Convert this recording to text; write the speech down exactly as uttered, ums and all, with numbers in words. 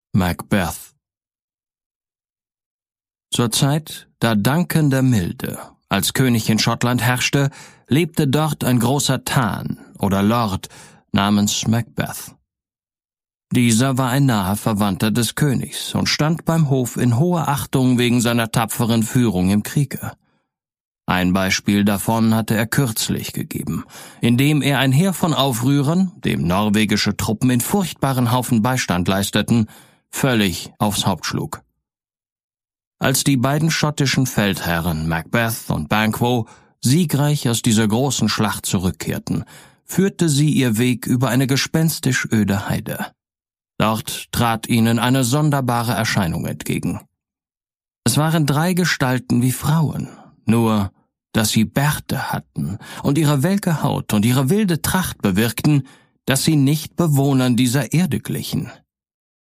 Macbeth. Zur Zeit, da Duncan der Milde als König in Schottland herrschte, lebte dort ein großer Tan oder Lord namens Macbeth. Dieser war ein naher Verwandter des Königs und stand beim Hof in hoher Achtung wegen seiner tapferen Führung im Kriege. Ein Beispiel davon hatte er kürzlich gegeben, indem er ein Heer von Aufrührern, dem norwegische Truppen in furchtbaren Haufen Beistand leisteten, völlig aufs Haupt schlug. Als die beiden schottischen Feldherren Macbeth und Banquo siegreich aus dieser großen Schlacht zurückkehrten, führte sie ihr Weg über eine gespenstisch öde Heide. Dort trat ihnen eine sonderbare Erscheinung entgegen. Es waren drei Gestalten wie Frauen, nur dass sie Bärte hatten und ihre welke Haut und ihre wilde Tracht bewirkten, dass sie nicht Bewohnern dieser Erde glichen.